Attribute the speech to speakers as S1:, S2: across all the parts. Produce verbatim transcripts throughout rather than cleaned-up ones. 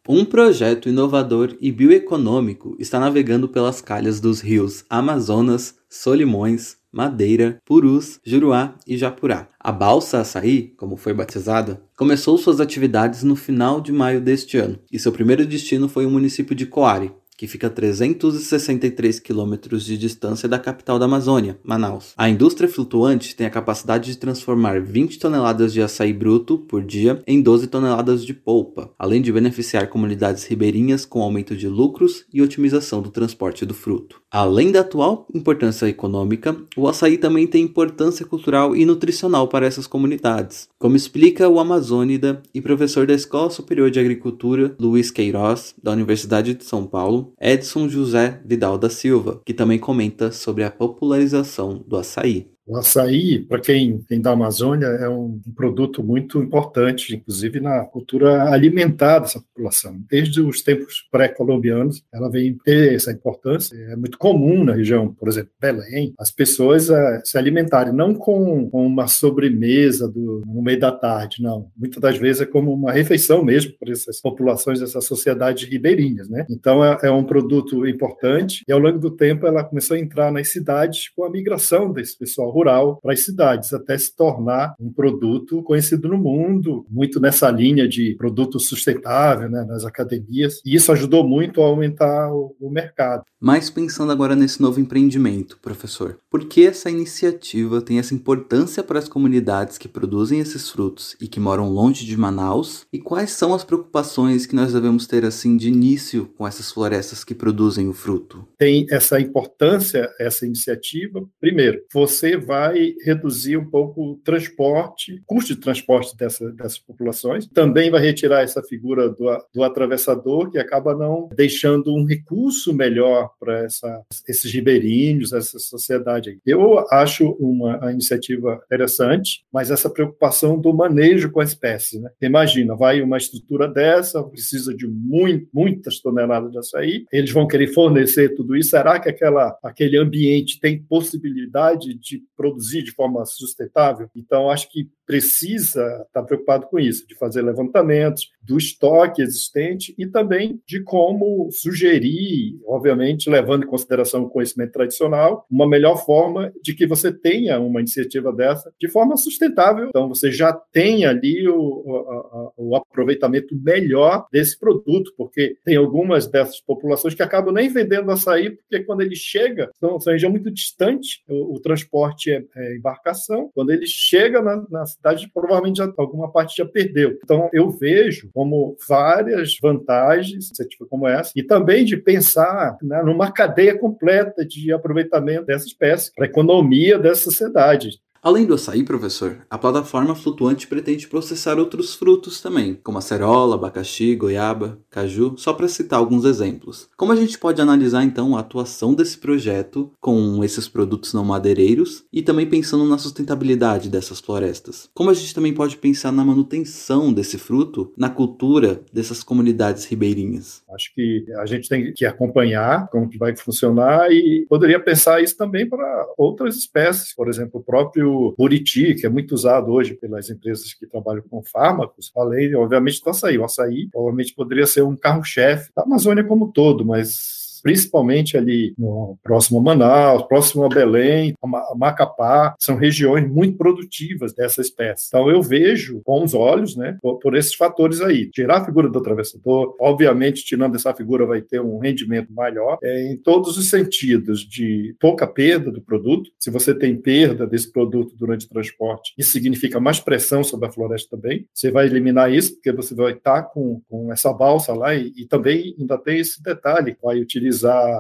S1: Um projeto inovador e bioeconômico está navegando pelas calhas dos rios Amazonas, Solimões, Madeira, Purus, Juruá e Japurá. A Balsa Açaí, como foi batizada, começou suas atividades no final de maio deste ano, e seu primeiro destino foi o município de Coari, que fica a trezentos e sessenta e três quilômetros de distância da capital da Amazônia, Manaus. A indústria flutuante tem a capacidade de transformar vinte toneladas de açaí bruto por dia em doze toneladas de polpa, além de beneficiar comunidades ribeirinhas com aumento de lucros e otimização do transporte do fruto. Além da atual importância econômica, o açaí também tem importância cultural e nutricional para essas comunidades, como explica o amazônida e professor da Escola Superior de Agricultura, Luiz Queiroz, da Universidade de São Paulo, Edson José Vidal da Silva, que também comenta sobre a popularização do açaí.
S2: O açaí, para quem vem da Amazônia, é um produto muito importante, inclusive na cultura alimentar dessa população. Desde os tempos pré-colombianos, ela vem ter essa importância. É muito comum na região, por exemplo, Belém, as pessoas uh, se alimentarem, não com, com uma sobremesa do, no meio da tarde, não. Muitas das vezes é como uma refeição mesmo para essas populações, essas sociedades ribeirinhas, né? Então, é, é um produto importante e, ao longo do tempo, ela começou a entrar nas cidades com a migração desse pessoal rural para as cidades, até se tornar um produto conhecido no mundo, muito nessa linha de produto sustentável, né, nas academias, e isso ajudou muito a aumentar o, o mercado.
S1: Mas pensando agora nesse novo empreendimento, professor, por que essa iniciativa tem essa importância para as comunidades que produzem esses frutos e que moram longe de Manaus? E quais são as preocupações que nós devemos ter assim de início com essas florestas que produzem o fruto?
S2: Tem essa importância, essa iniciativa. Primeiro, você vai reduzir um pouco o transporte, custo de transporte dessa, dessas populações. Também vai retirar essa figura do, do atravessador, que acaba não deixando um recurso melhor para essa, esses ribeirinhos, essa sociedade aí. Eu acho uma, uma iniciativa interessante, mas essa preocupação do manejo com a espécie, né? Imagina, vai uma estrutura dessa, precisa de muito, muitas toneladas de açaí, eles vão querer fornecer tudo isso. Será que aquela, aquele ambiente tem possibilidade de produzir de forma sustentável? Então, acho que precisa estar preocupado com isso, de fazer levantamentos do estoque existente e também de como sugerir, obviamente, levando em consideração o conhecimento tradicional, uma melhor forma de que você tenha uma iniciativa dessa de forma sustentável. Então, você já tem ali o, o, o aproveitamento melhor desse produto, porque tem algumas dessas populações que acabam nem vendendo açaí, porque quando ele chega, são, são região muito distante, o, o transporte é, é embarcação, quando ele chega na, na cidade, provavelmente já, alguma parte já perdeu. Então, eu vejo como várias vantagens, iniciativa como essa, e também de pensar, né, numa cadeia completa de aproveitamento dessa espécie, para a economia dessa sociedade.
S1: Além do açaí, professor, a plataforma flutuante pretende processar outros frutos também, como acerola, abacaxi, goiaba, caju, só para citar alguns exemplos. Como a gente pode analisar então a atuação desse projeto com esses produtos não madeireiros e também pensando na sustentabilidade dessas florestas? Como a gente também pode pensar na manutenção desse fruto na cultura dessas comunidades ribeirinhas?
S2: Acho que a gente tem que acompanhar como que vai funcionar e poderia pensar isso também para outras espécies, por exemplo, o próprio buriti, que é muito usado hoje pelas empresas que trabalham com fármacos, além, obviamente, do açaí. O açaí provavelmente poderia ser um carro-chefe da Amazônia como um todo, mas principalmente ali no próximo a Manaus, próximo a Belém, a Macapá, são regiões muito produtivas dessa espécie. Então, eu vejo com os olhos, né, por, por esses fatores aí. Tirar a figura do atravessador, obviamente, tirando essa figura, vai ter um rendimento maior, é, em todos os sentidos, de pouca perda do produto. Se você tem perda desse produto durante o transporte, isso significa mais pressão sobre a floresta também. Você vai eliminar isso, porque você vai estar com, com essa balsa lá e, e também ainda tem esse detalhe, vai utilizar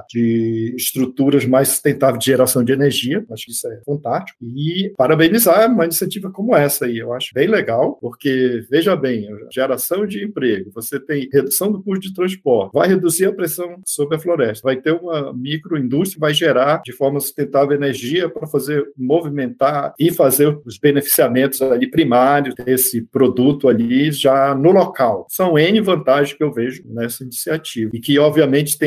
S2: de estruturas mais sustentáveis de geração de energia. Acho que isso é fantástico. E parabenizar uma iniciativa como essa aí. Eu acho bem legal, porque, veja bem, geração de emprego, você tem redução do custo de transporte, vai reduzir a pressão sobre a floresta, vai ter uma microindústria, vai gerar de forma sustentável energia para fazer movimentar e fazer os beneficiamentos ali primários desse produto ali já no local. São N vantagens que eu vejo nessa iniciativa. E que, obviamente, tem essa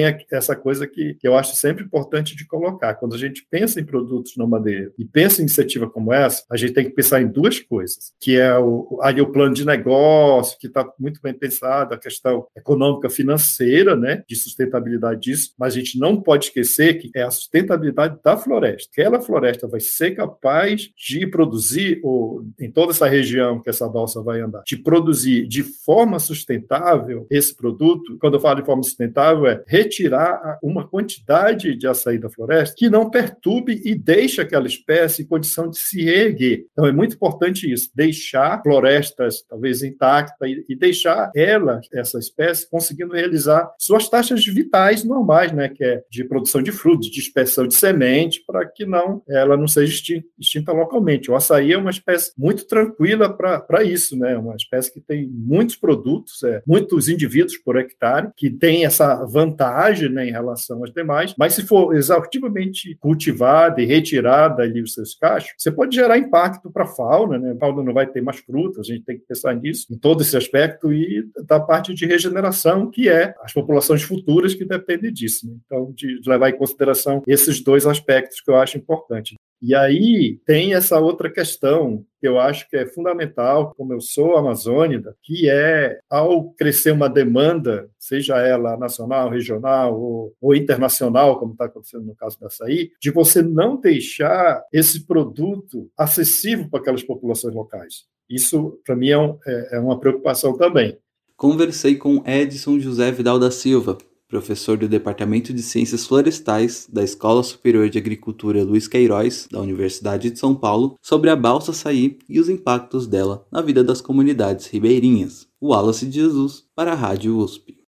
S2: essa coisa que, que eu acho sempre importante de colocar. Quando a gente pensa em produtos não madeira e pensa em iniciativa como essa, a gente tem que pensar em duas coisas, que é o, ali o plano de negócio, que está muito bem pensado, a questão econômica financeira, né, de sustentabilidade disso, mas a gente não pode esquecer que é a sustentabilidade da floresta. Aquela floresta vai ser capaz de produzir, ou, em toda essa região que essa balsa vai andar, de produzir de forma sustentável esse produto. Quando eu falo de forma sustentável, é retirar uma quantidade de açaí da floresta que não perturbe e deixe aquela espécie em condição de se reerguer. Então, é muito importante isso, deixar florestas talvez intactas e, e deixar ela, essa espécie, conseguindo realizar suas taxas vitais normais, né, que é de produção de frutos, de dispersão de semente, para que não, ela não seja extinta, extinta localmente. O açaí é uma espécie muito tranquila para isso, né, uma espécie que tem muitos produtos, é, muitos indivíduos por hectare, que tem essa vantagem, né, em relação às demais, mas se for exaustivamente cultivada e retirada ali os seus cachos, você pode gerar impacto para a fauna, né? A fauna não vai ter mais frutas, a gente tem que pensar nisso, em todo esse aspecto, e da parte de regeneração, que é as populações futuras que dependem disso, né? Então, de, de levar em consideração esses dois aspectos que eu acho importante. E aí tem essa outra questão que eu acho que é fundamental, como eu sou amazônida, que é, ao crescer uma demanda, seja ela nacional, regional ou, ou internacional, como está acontecendo no caso do açaí, de você não deixar esse produto acessível para aquelas populações locais. Isso, para mim, é, um, é, é uma preocupação também.
S1: Conversei com Edson José Vidal da Silva, professor do Departamento de Ciências Florestais da Escola Superior de Agricultura Luiz Queiroz, da Universidade de São Paulo, sobre a balsa açaí e os impactos dela na vida das comunidades ribeirinhas. Wallace de Jesus, para a Rádio U S P.